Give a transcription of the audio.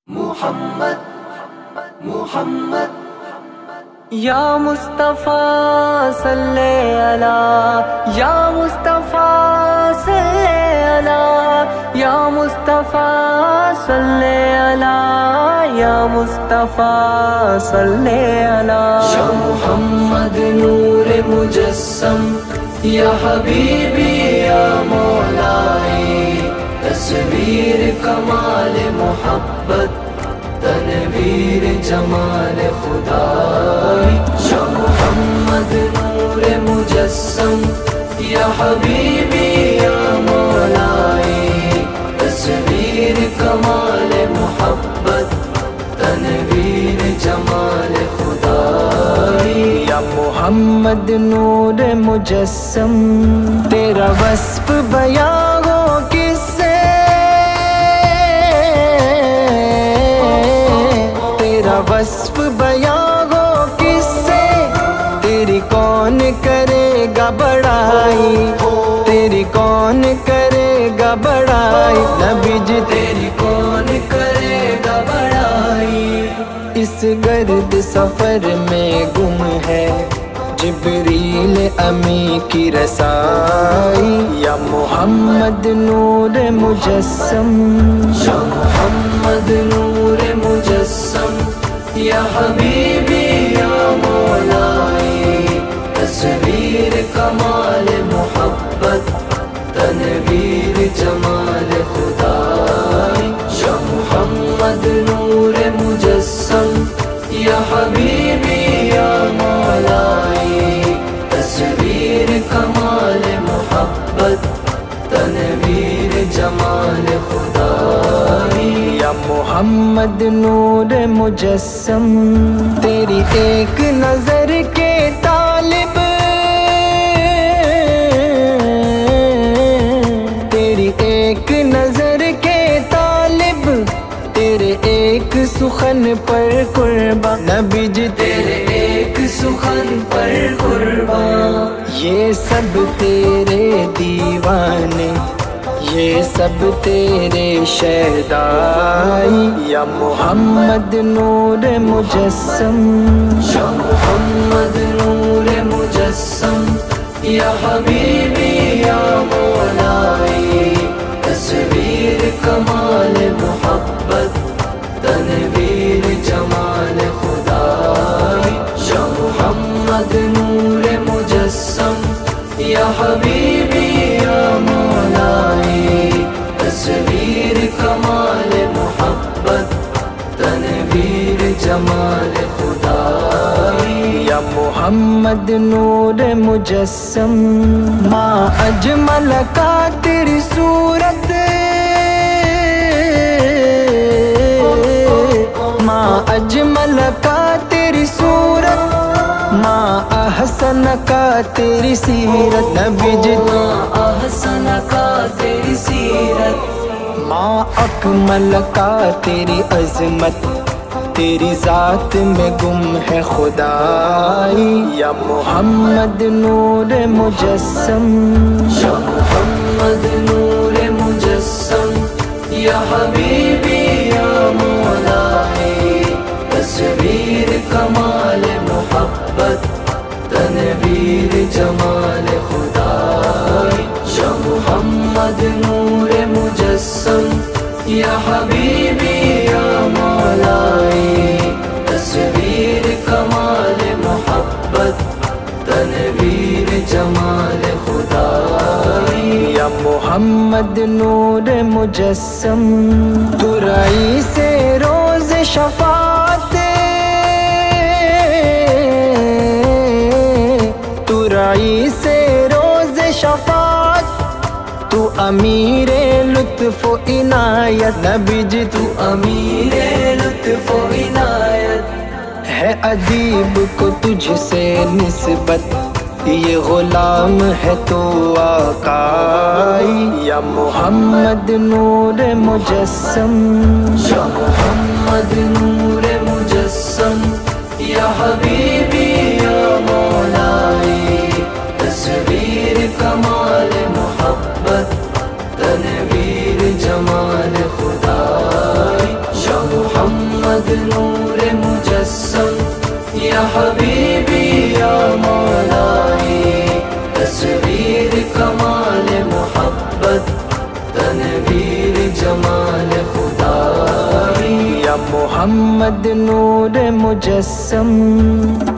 محمد محمد یا مصطفیٰ صلی علی یا مصطفیٰ صلی علی یا مصطفیٰ صلی علی یا مصطفیٰ صلی علی یا محمد نور مجسم یا حبیبی یا مولائی تصویر کمال محبت تنویر جمال خدائی یا محمد نور مجسم یا حبیبی یا مولائی تصویر کمال محبت تنویر جمال خدائی یا محمد نور مجسم تیرا وصف بیان ہو کس سے تیرا وصف بیان ہو کس سے تیری کون کرے گا بڑائی تیری کون کرے گا بڑائی نبی جی تیری کون کرے گا بڑائی اس گرد سفر میں گم ہے جبریل امی کی رسائی یا محمد نور مجسم یا محمد نور مجسم یا حبیبی یا مولائی تصویر کمال محبت تنویر جمال خدائی یا محمد نور مجسم یا حبیبی یا مولائی تصویر کمال محبت تنویر جمال خدائی یا محمد نور مجسم تیری ایک نظر کے طالب تیری ایک نظر کے طالب تیرے ایک سخن پر قربان نبی جی تیرے ایک سخن پر قربان یہ سب تیرے دیوانے یہ سب تیرے شہدائی یا محمد نور مجسم یا محمد نور مجسم یا حبیبی یا مولائی تصویر کمال محبت تنویر جمال خدائی یا محمد نور مجسم یا حبیبی یا مولائی تصویر کمال محبت تنویر جمال خدائی یا محمد نور مجسم ماں اجمل کا تیری صورت ماں اجمل کا تیری صورت ماں احسن کا تیری سیرت نبی جی احسن کا تیری سیرت ماں اکمل کا تیری عظمت تیری ذات میں گم ہے خدائی یا محمد نور مجسم یا محمد نور مجسم یا حبیبی یا مولائی تصویر کمال محبت تنویر جمال خدائی یا محمد نور مجسم یا حبیبی یا مولائی تصویر کمال محبت تنویر جمال خدائی یا محمد نور مجسم ترائی سے روز شفاعت ترائی سے روز شفاعت تو امیر لطف و عنایت نبی جی تو امیر لطف و عنایت ہے ادیب کو تجھ سے نسبت یہ غلام ہے تو آقائی یا محمد نور مجسم یا محمد نور مجسم یا حبیبی یا مولائی تصویر کمال محبت تنویر جمال خدائی یا محمد محمد نور مجسم یا حبیبی یا مولائی تصویر کمال محبت تنویر جمال خدائی یا محمد نور مجسم